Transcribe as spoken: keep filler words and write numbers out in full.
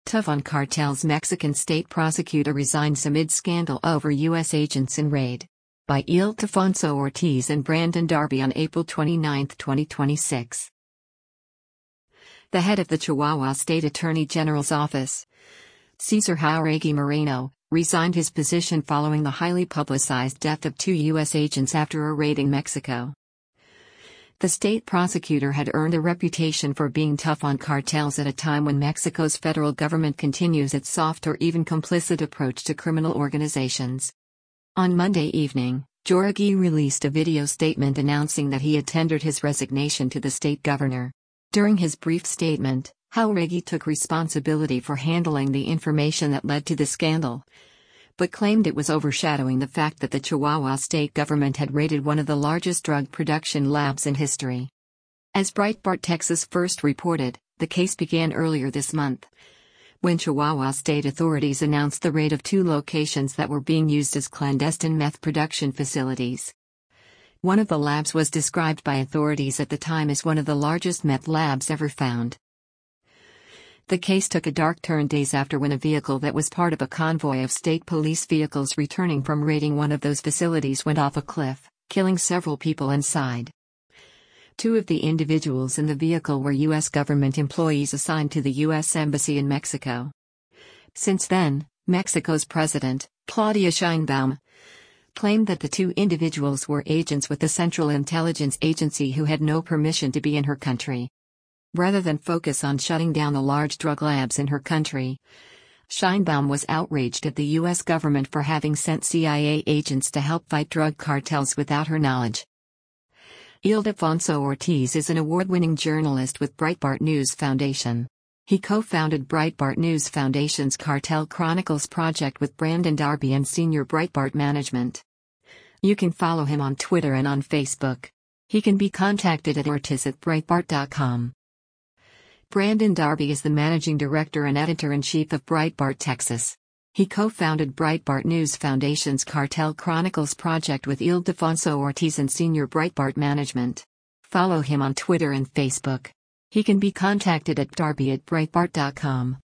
Tough on cartels. Mexican state prosecutor resigns amid scandal over U S agents in raid. By Ildefonso Ortiz and Brandon Darby on April twenty-ninth, twenty twenty-six. The head of the Chihuahua State Attorney General's office, Cesar Jauregui Moreno, resigned his position following the highly publicized death of two U S agents after a raid in Mexico. The state prosecutor had earned a reputation for being tough on cartels at a time when Mexico's federal government continues its soft or even complicit approach to criminal organizations. On Monday evening, Jauregui released a video statement announcing that he had tendered his resignation to the state governor. During his brief statement, Jauregui took responsibility for handling the information that led to the scandal, but claimed it was overshadowing the fact that the Chihuahua state government had raided one of the largest drug production labs in history. As Breitbart Texas first reported, the case began earlier this month, when Chihuahua state authorities announced the raid of two locations that were being used as clandestine meth production facilities. One of the labs was described by authorities at the time as one of the largest meth labs ever found. The case took a dark turn days after when a vehicle that was part of a convoy of state police vehicles returning from raiding one of those facilities went off a cliff, killing several people inside. Two of the individuals in the vehicle were U S government employees assigned to the U S Embassy in Mexico. Since then, Mexico's president, Claudia Sheinbaum, claimed that the two individuals were agents with the Central Intelligence Agency who had no permission to be in her country. Rather than focus on shutting down the large drug labs in her country, Sheinbaum was outraged at the U S government for having sent C I A agents to help fight drug cartels without her knowledge. Ildefonso Ortiz is an award-winning journalist with Breitbart News Foundation. He co-founded Breitbart News Foundation's Cartel Chronicles project with Brandon Darby and senior Breitbart management. You can follow him on Twitter and on Facebook. He can be contacted at ortiz at breitbart dot com. Brandon Darby is the managing director and editor-in-chief of Breitbart Texas. He co-founded Breitbart News Foundation's Cartel Chronicles project with Ildefonso Ortiz and senior Breitbart management. Follow him on Twitter and Facebook. He can be contacted at darby at breitbart dot com.